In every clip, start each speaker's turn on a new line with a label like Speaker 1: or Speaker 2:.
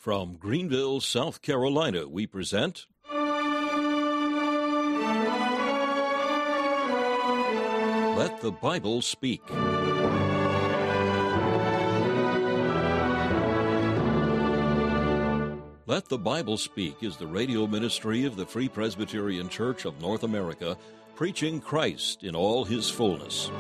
Speaker 1: From Greenville, South Carolina, we present Let the Bible Speak. Let the Bible Speak is the radio ministry of the Free Presbyterian Church of North America, preaching Christ in all his fullness.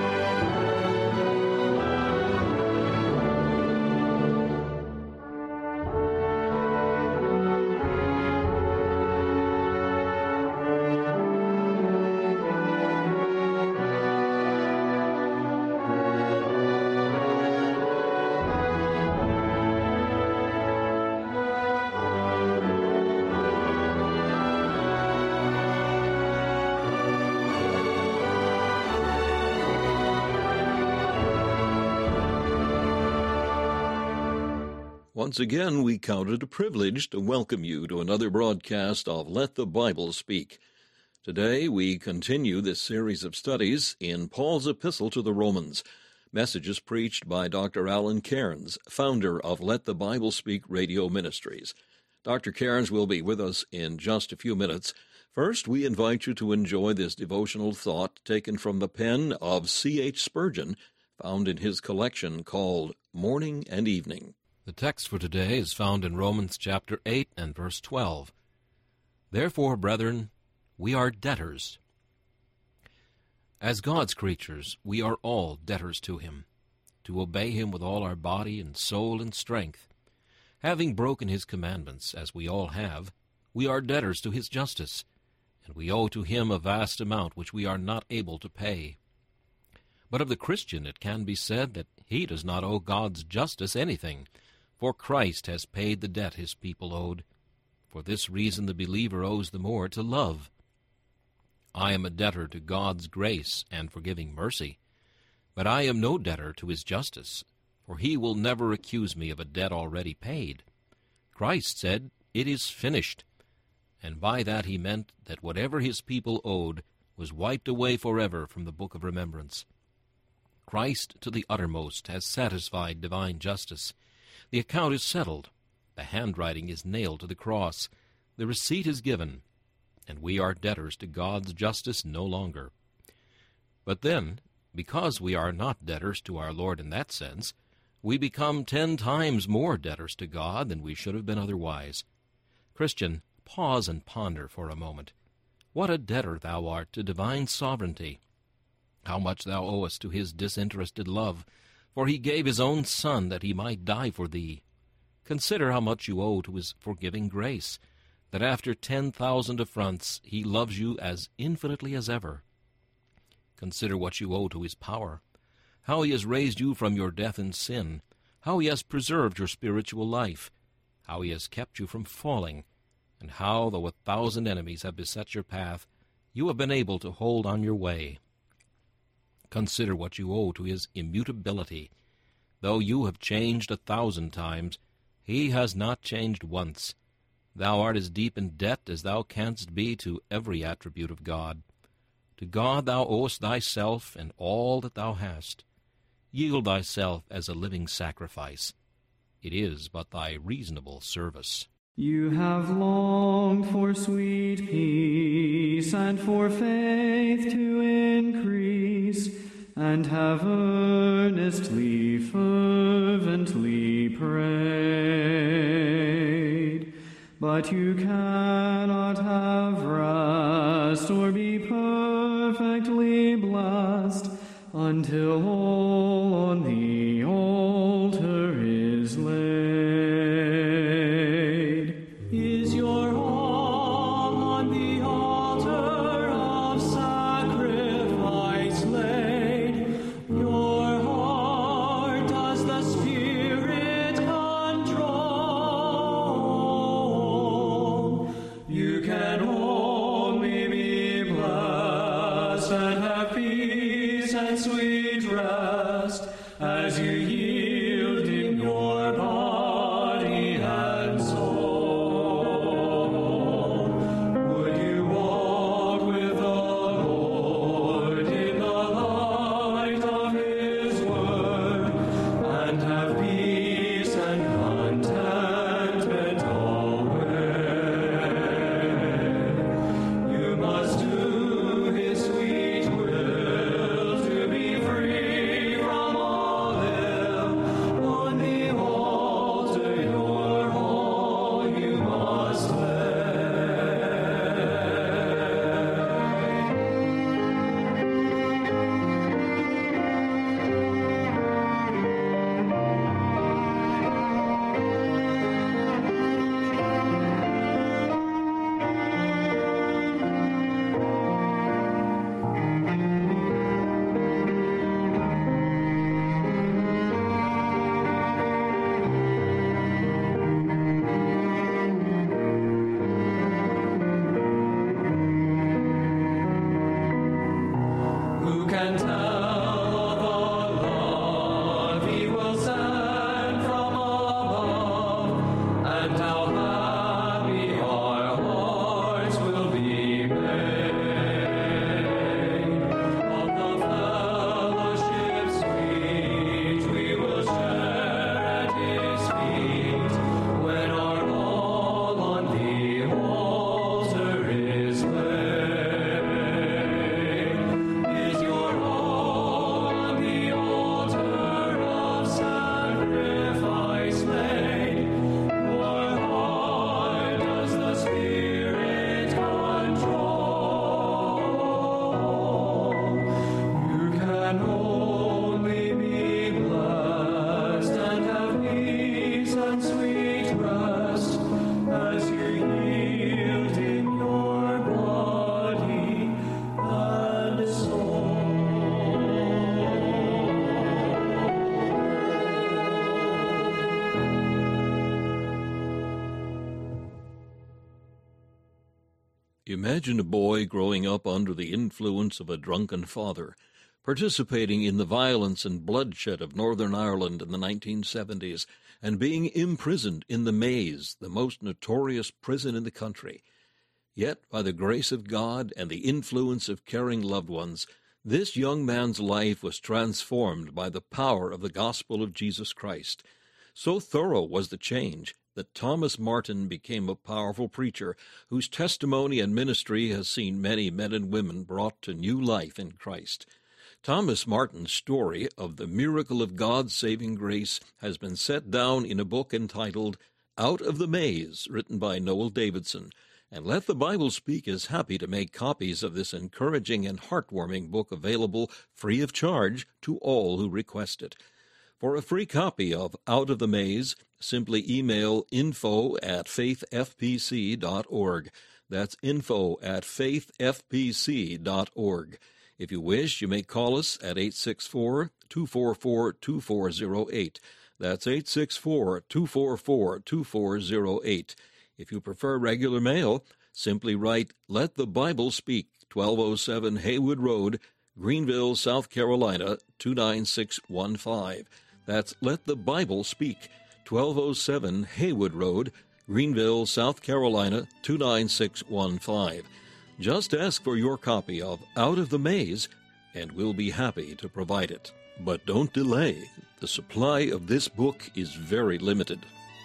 Speaker 1: Once again, we count it a privilege to welcome you to another broadcast of Let the Bible Speak. Today, we continue this series of studies in Paul's Epistle to the Romans, messages preached by Dr. Alan Cairns, founder of Let the Bible Speak Radio Ministries. Dr. Cairns will be with us in just a few minutes. First, we invite you to enjoy this devotional thought taken from the pen of C.H. Spurgeon, found in his collection called Morning and Evening.
Speaker 2: The text for today is found in Romans chapter 8 and verse 12. Therefore, brethren, we are debtors. As God's creatures, we are all debtors to him, to obey him with all our body and soul and strength. Having broken his commandments, as we all have, we are debtors to his justice, and we owe to him a vast amount which we are not able to pay. But of the Christian it can be said that he does not owe God's justice anything, for Christ has paid the debt his people owed. For this reason the believer owes the more to love. I am a debtor to God's grace and forgiving mercy, but I am no debtor to his justice, for he will never accuse me of a debt already paid. Christ said, "It is finished," and by that he meant that whatever his people owed was wiped away forever from the book of remembrance. Christ to the uttermost has satisfied divine justice. The account is settled, the handwriting is nailed to the cross, the receipt is given, and we are debtors to God's justice no longer. But then, because we are not debtors to our Lord in that sense, we become 10 times more debtors to God than we should have been otherwise. Christian, pause and ponder for a moment. What a debtor thou art to divine sovereignty! How much thou owest to his disinterested love, for he gave his own Son that he might die for thee. Consider how much you owe to his forgiving grace, that after 10,000 affronts he loves you as infinitely as ever. Consider what you owe to his power, how he has raised you from your death in sin, how he has preserved your spiritual life, how he has kept you from falling, and how, though 1,000 enemies have beset your path, you have been able to hold on your way. Consider what you owe to his immutability. Though you have changed 1,000 times, he has not changed once. Thou art as deep in debt as thou canst be to every attribute of God. To God thou owest thyself and all that thou hast. Yield thyself as a living sacrifice. It is but thy reasonable service.
Speaker 3: You have longed for sweet peace and for faith to increase, and have earnestly, fervently prayed. But you cannot have rest or be perfectly blessed until all on the altar is laid. Is your all on the altar of sacrifice laid? Your heart does the Spirit control. You can only be blessed and have peace and sweet rest as you yield in your body and soul. Would you walk with the Lord in the light of his word, and have peace and content
Speaker 1: Imagine a boy growing up under the influence of a drunken father, participating in the violence and bloodshed of Northern Ireland in the 1970s, and being imprisoned in the Maze, the most notorious prison in the country. Yet, by the grace of God and the influence of caring loved ones, this young man's life was transformed by the power of the gospel of Jesus Christ. So thorough was the change that Thomas Martin became a powerful preacher whose testimony and ministry has seen many men and women brought to new life in Christ. Thomas Martin's story of the miracle of God's saving grace has been set down in a book entitled Out of the Maze, written by Noel Davidson, and Let the Bible Speak is happy to make copies of this encouraging and heartwarming book available free of charge to all who request it. For a free copy of Out of the Maze, simply email info@faithfpc.org. That's info@faithfpc.org. If you wish, you may call us at 864-244-2408. That's 864-244-2408. If you prefer regular mail, simply write Let the Bible Speak, 1207 Haywood Road, Greenville, South Carolina, 29615. That's Let the Bible Speak, 1207 Haywood Road, Greenville, South Carolina, 29615. Just ask for your copy of Out of the Maze, and we'll be happy to provide it. But don't delay. The supply of this book is very limited.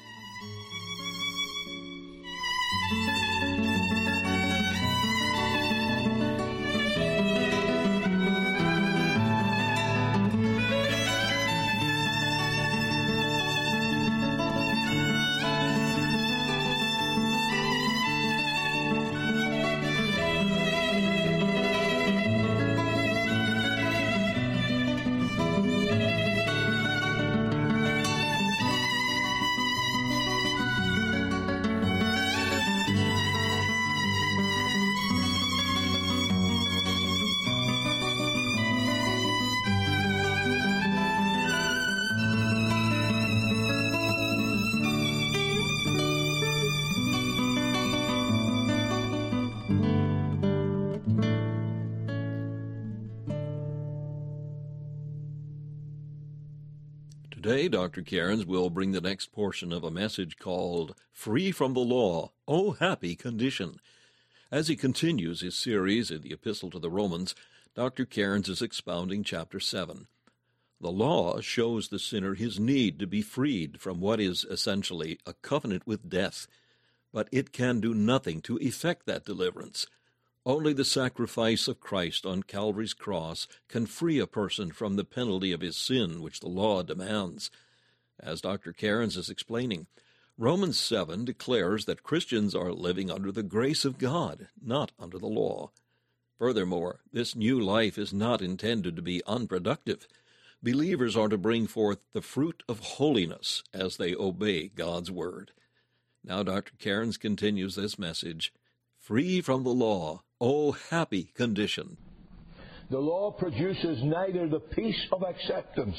Speaker 1: Today, Dr. Cairns will bring the next portion of a message called Free from the Law, O Happy Condition. As he continues his series in the Epistle to the Romans, Dr. Cairns is expounding chapter 7. The law shows the sinner his need to be freed from what is essentially a covenant with death, but it can do nothing to effect that deliverance. Only the sacrifice of Christ on Calvary's cross can free a person from the penalty of his sin which the law demands. As Dr. Cairns is explaining, Romans 7 declares that Christians are living under the grace of God, not under the law. Furthermore, this new life is not intended to be unproductive. Believers are to bring forth the fruit of holiness as they obey God's word. Now Dr. Cairns continues this message, Free from the law, O happy condition.
Speaker 4: The law produces neither the peace of acceptance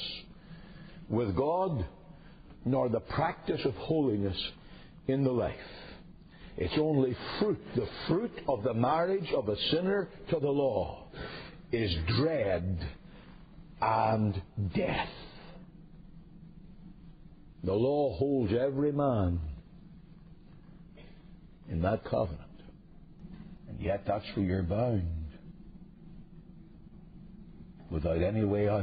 Speaker 4: with God nor the practice of holiness in the life. It's only fruit. The fruit of the marriage of a sinner to the law is dread and death. The law holds every man in that covenant. And yet that's where you're bound, without any way out,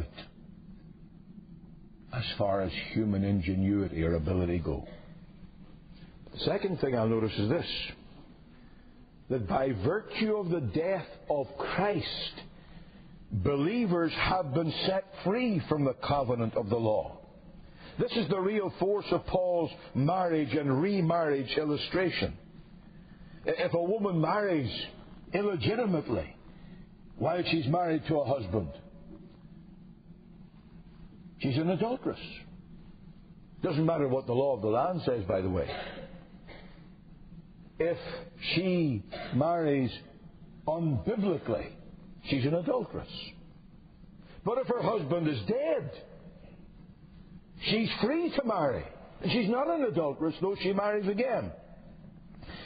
Speaker 4: as far as human ingenuity or ability go. The second thing I'll notice is this, that by virtue of the death of Christ, believers have been set free from the covenant of the law. This is the real force of Paul's marriage and remarriage illustration. If a woman marries illegitimately while she's married to a husband, she's an adulteress. Doesn't matter what the law of the land says, by the way. If she marries unbiblically, she's an adulteress. But if her husband is dead, she's free to marry. And she's not an adulteress, though she marries again.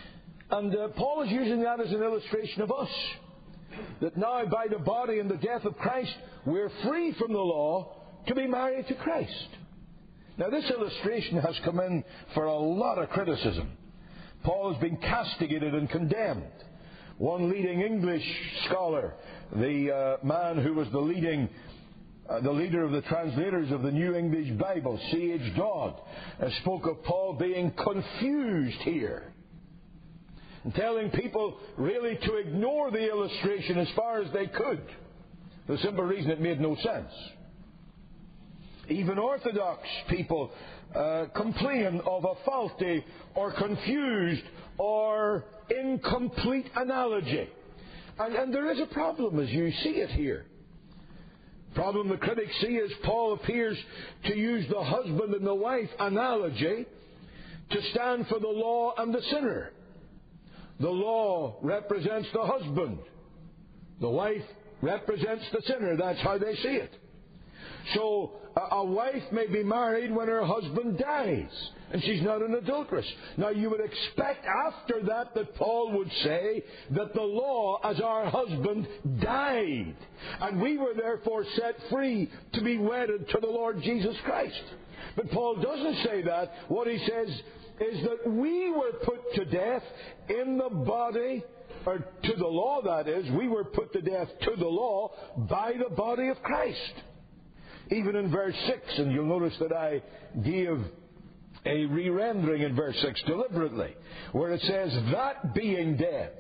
Speaker 4: And Paul is using that as an illustration of us. That now by the body and the death of Christ, we're free from the law to be married to Christ. Now this illustration has come in for a lot of criticism. Paul has been castigated and condemned. One leading English scholar, the man who was the leader of the translators of the New English Bible, C.H. Dodd, spoke of Paul being confused here, and telling people really to ignore the illustration as far as they could. The simple reason it made no sense. Even Orthodox people complain of a faulty or confused or incomplete analogy. And there is a problem as you see it here. The problem the critics see is Paul appears to use the husband and the wife analogy to stand for the law and the sinner. The law represents the husband. The wife represents the sinner. That's how they see it. So a wife may be married when her husband dies, and she's not an adulteress. Now you would expect after that Paul would say that the law as our husband died, and we were therefore set free to be wedded to the Lord Jesus Christ. But Paul doesn't say that. What he says is that we were put to death in the body, or to the law, that is. We were put to death to the law by the body of Christ. Even in verse 6, and you'll notice that I gave a re-rendering in verse 6 deliberately, where it says, that being dead.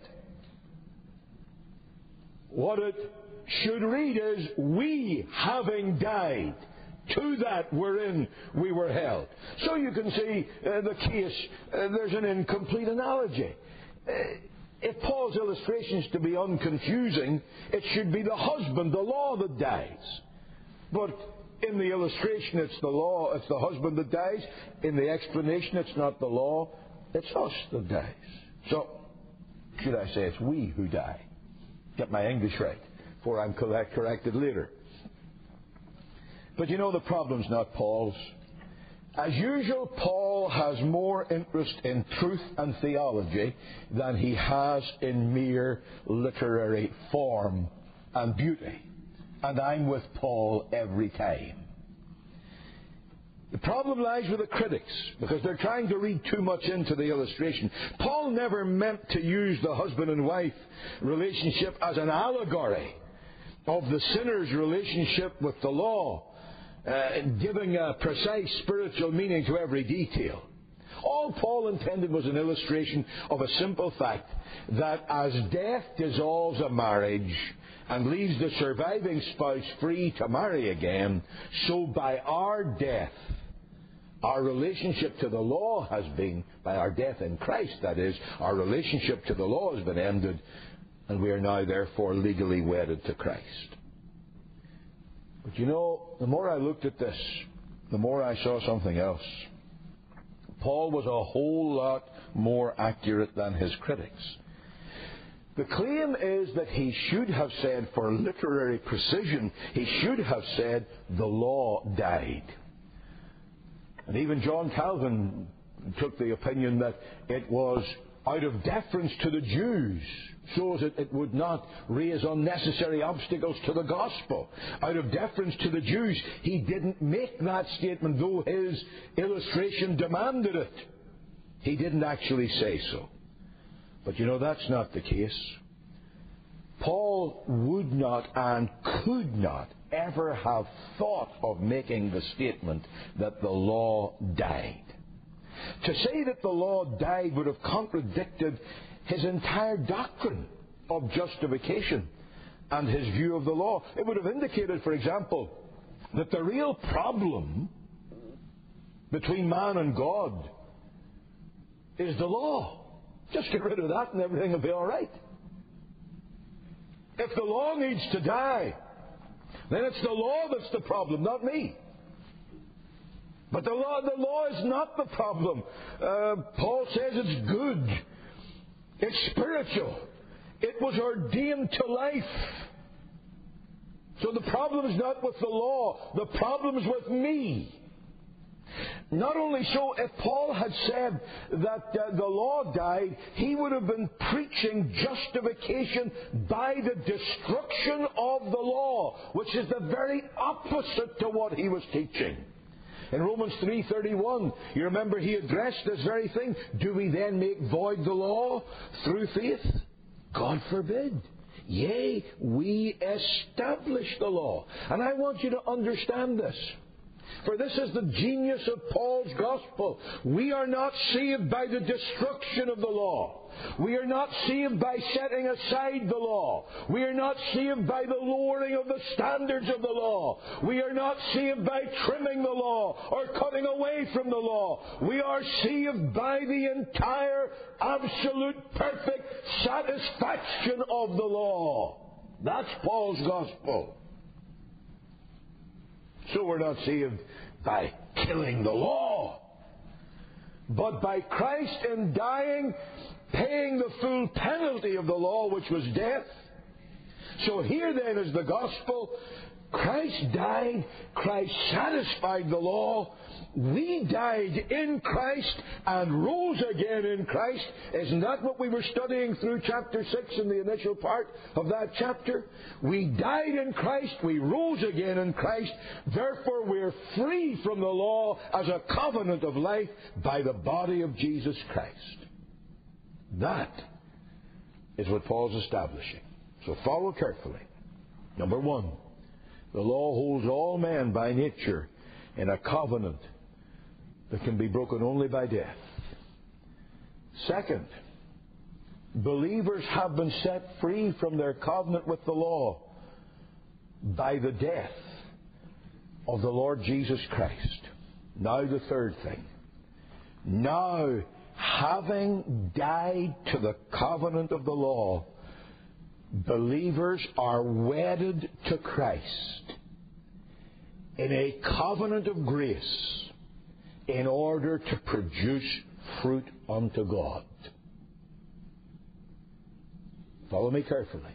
Speaker 4: What it should read is, we having died, to that wherein we were held. So you can see the case, there's an incomplete analogy. If Paul's illustration is to be unconfusing, it should be the husband, the law, that dies. But in the illustration, it's the law, it's the husband that dies. In the explanation, it's not the law, it's us that dies. So, should I say it's we who die? Get my English right, before I'm corrected later. But you know, the problem's not Paul's. As usual, Paul has more interest in truth and theology than he has in mere literary form and beauty. And I'm with Paul every time. The problem lies with the critics, because they're trying to read too much into the illustration. Paul never meant to use the husband and wife relationship as an allegory of the sinner's relationship with the law, giving a precise spiritual meaning to every detail. All Paul intended was an illustration of a simple fact, that as death dissolves a marriage and leaves the surviving spouse free to marry again, so by our death, our relationship to the law has been, by our death in Christ, that is, our relationship to the law has been ended, and we are now therefore legally wedded to Christ. But you know, the more I looked at this, the more I saw something else. Paul was a whole lot more accurate than his critics. The claim is that he should have said, for literary precision, he should have said, the law died. And even John Calvin took the opinion that it was out of deference to the Jews, so that it would not raise unnecessary obstacles to the gospel. Out of deference to the Jews, he didn't make that statement, though his illustration demanded it. He didn't actually say so. But you know, that's not the case. Paul would not and could not ever have thought of making the statement that the law died. To say that the law died would have contradicted his entire doctrine of justification and his view of the law. It would have indicated, for example, that the real problem between man and God is the law. Just get rid of that and everything will be all right. If the law needs to die, then it's the law that's the problem, not me. But the law is not the problem. Paul says it's good. It's spiritual. It was ordained to life. So the problem is not with the law. The problem is with me. Not only so, if Paul had said that the law died, he would have been preaching justification by the destruction of the law, which is the very opposite to what he was teaching. In Romans 3:31, you remember he addressed this very thing. Do we then make void the law through faith? God forbid. Yea, we establish the law. And I want you to understand this. For this is the genius of Paul's gospel. We are not saved by the destruction of the law. We are not saved by setting aside the law. We are not saved by the lowering of the standards of the law. We are not saved by trimming the law or cutting away from the law. We are saved by the entire, absolute, perfect satisfaction of the law. That's Paul's gospel. So we're not saved by killing the law, but by Christ in dying, paying the full penalty of the law, which was death. So here then is the gospel. Christ died, Christ satisfied the law. We died in Christ and rose again in Christ. Isn't that what we were studying through chapter 6 in the initial part of that chapter? We died in Christ, we rose again in Christ. Therefore we're free from the law as a covenant of life by the body of Jesus Christ. That is what Paul's establishing. So follow carefully. Number one, the law holds all men by nature in a covenant that can be broken only by death. Second, believers have been set free from their covenant with the law by the death of the Lord Jesus Christ. Now the third thing. Now, having died to the covenant of the law, believers are wedded to Christ in a covenant of grace in order to produce fruit unto God. Follow me carefully.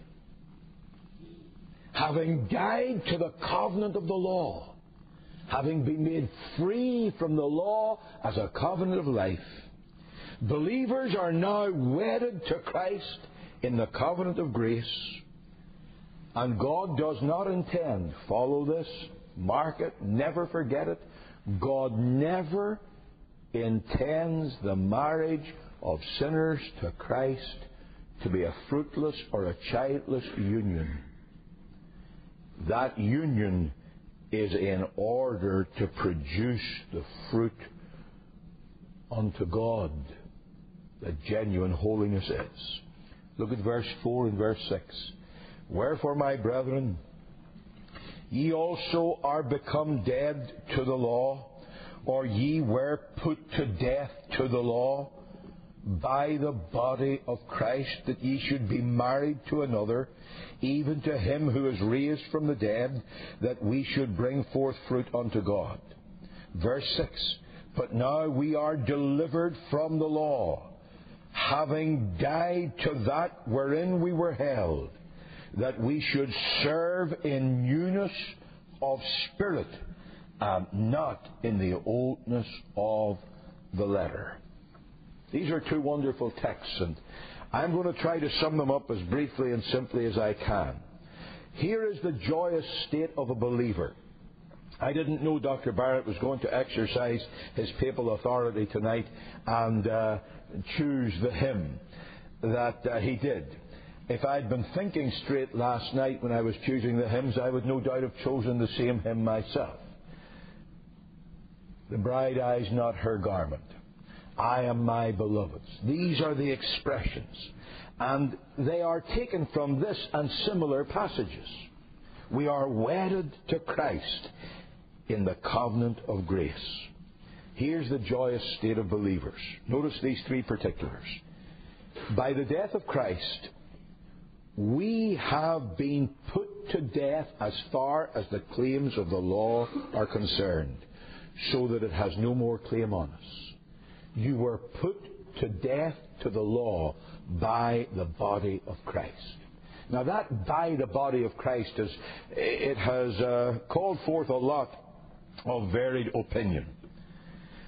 Speaker 4: Having died to the covenant of the law, having been made free from the law as a covenant of life, believers are now wedded to Christ in the covenant of grace. And God does not intend, follow this, mark it, never forget it, God never intends the marriage of sinners to Christ to be a fruitless or a childless union. That union is in order to produce the fruit unto God that genuine holiness is. Look at verse 4 and verse 6. Wherefore, my brethren, ye also are become dead to the law, or ye were put to death to the law by the body of Christ, that ye should be married to another, even to him who is raised from the dead, that we should bring forth fruit unto God. Verse 6. But now we are delivered from the law, having died to that wherein we were held, that we should serve in newness of spirit, and not in the oldness of the letter. These are two wonderful texts, and I'm going to try to sum them up as briefly and simply as I can. Here is the joyous state of a believer. I didn't know Dr. Barrett was going to exercise his papal authority tonight and choose the hymn that he did. If I'd been thinking straight last night when I was choosing the hymns, I would no doubt have chosen the same hymn myself. The bride eyes not her garment. I am my beloved's. These are the expressions. And they are taken from this and similar passages. We are wedded to Christ in the covenant of grace. Here's the joyous state of believers. Notice these three particulars. By the death of Christ, we have been put to death as far as the claims of the law are concerned, so that it has no more claim on us. You were put to death to the law by the body of Christ. Now that by the body of Christ has called forth a lot of varied opinion.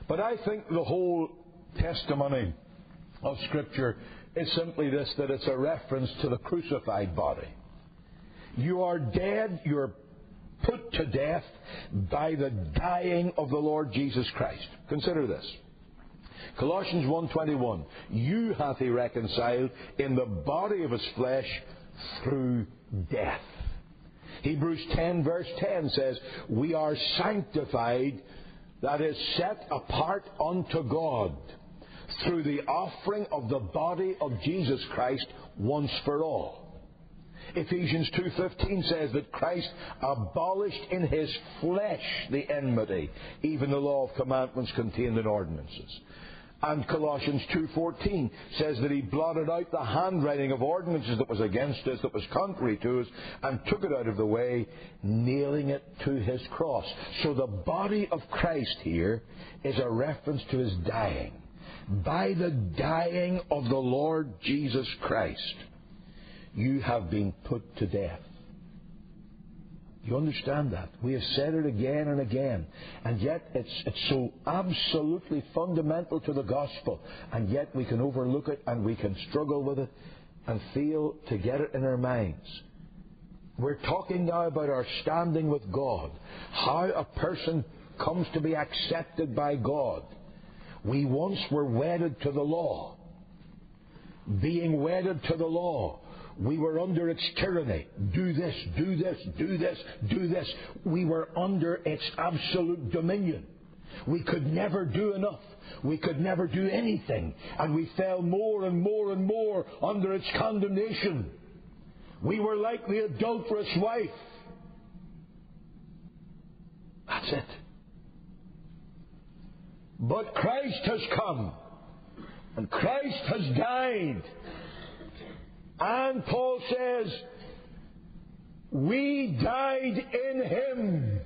Speaker 4: But I think the whole testimony of Scripture is simply this, that it's a reference to the crucified body. You are dead, you're put to death by the dying of the Lord Jesus Christ. Consider this. Colossians 1:21, you hath he reconciled in the body of his flesh through death. Hebrews 10 verse 10 says, we are sanctified, that is set apart unto God, through the offering of the body of Jesus Christ once for all. Ephesians 2:15 says that Christ abolished in his flesh the enmity, even the law of commandments contained in ordinances. And Colossians 2:14 says that he blotted out the handwriting of ordinances that was against us, that was contrary to us, and took it out of the way, nailing it to his cross. So the body of Christ here is a reference to his dying. By the dying of the Lord Jesus Christ, you have been put to death. You understand that? We have said it again and again. And yet it's so absolutely fundamental to the gospel. And yet we can overlook it and we can struggle with it and fail to get it in our minds. We're talking now about our standing with God. How a person comes to be accepted by God. We once were wedded to the law. Being wedded to the law, we were under its tyranny. Do this, do this, do this, do this. We were under its absolute dominion. We could never do enough. We could never do anything. And we fell more and more and more under its condemnation. We were like the adulterous wife. That's it. But Christ has come. And Christ has died. And Paul says, we died in him.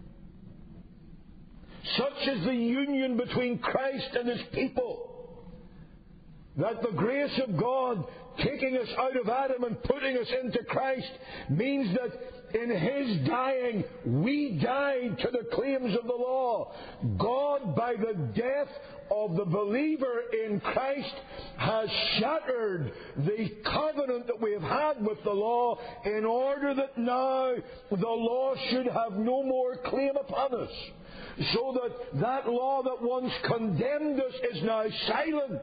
Speaker 4: Such is the union between Christ and his people, that the grace of God taking us out of Adam and putting us into Christ means that in his dying, we died to the claims of the law. God, by the death of the believer in Christ, has shattered the covenant that we have had with the law in order that now the law should have no more claim upon us. So that law that once condemned us is now silent.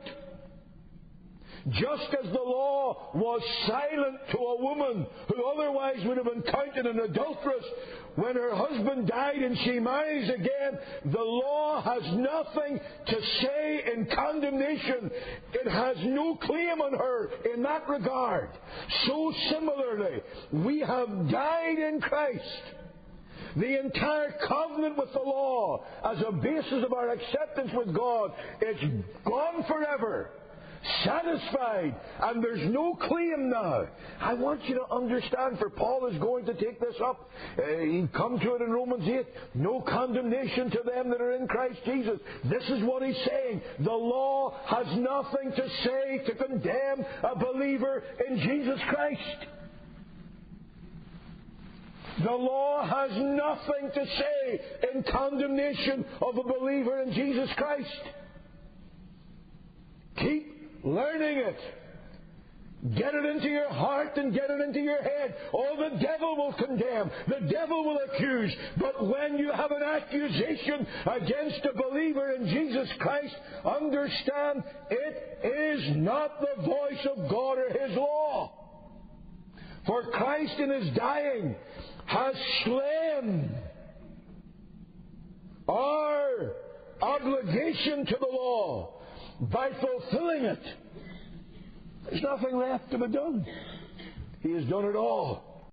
Speaker 4: Just as the law was silent to a woman who otherwise would have been counted an adulteress, when her husband died and she marries again, the law has nothing to say in condemnation. It has no claim on her in that regard. So similarly, we have died in Christ. The entire covenant with the law as a basis of our acceptance with God, it's gone forever. Satisfied, and there's no claim now. I want you to understand, for Paul is going to take this up. He'll come to it in Romans 8. No condemnation to them that are in Christ Jesus. This is what he's saying. The law has nothing to say to condemn a believer in Jesus Christ. The law has nothing to say in condemnation of a believer in Jesus Christ. Keep learning it. Get it into your heart and get it into your head. Oh, the devil will condemn. The devil will accuse. But when you have an accusation against a believer in Jesus Christ, understand it is not the voice of God or his law. For Christ in his dying has slain our obligation to the law by fulfilling it. There's nothing left to be done. He has done it all.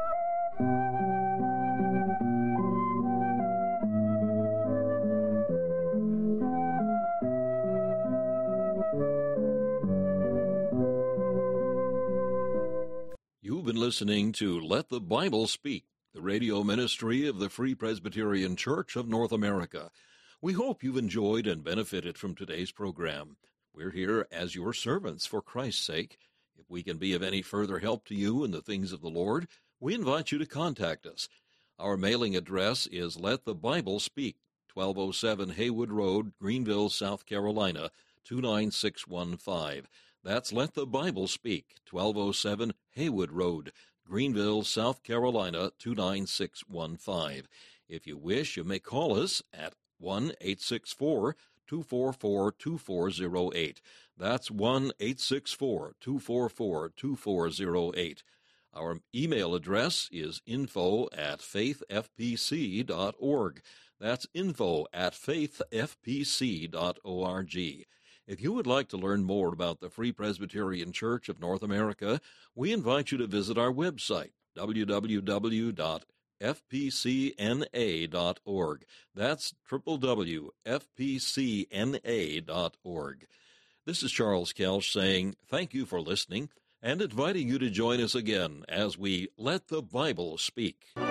Speaker 1: You've been listening to Let the Bible Speak, the radio ministry of the Free Presbyterian Church of North America. We hope you've enjoyed and benefited from today's program. We're here as your servants for Christ's sake. If we can be of any further help to you in the things of the Lord, we invite you to contact us. Our mailing address is Let the Bible Speak, 1207 Haywood Road, Greenville, South Carolina, 29615. That's Let the Bible Speak, 1207 Haywood Road, Greenville, South Carolina, 29615. If you wish, you may call us at 1-864-244-2408. That's 1-864-244-2408. Our email address is info@faithfpc.org. That's info@faithfpc.org. If you would like to learn more about the Free Presbyterian Church of North America, we invite you to visit our website, www.fpcna.org. That's www.fpcna.org. This is Charles Kelsch saying thank you for listening and inviting you to join us again as we Let the Bible Speak.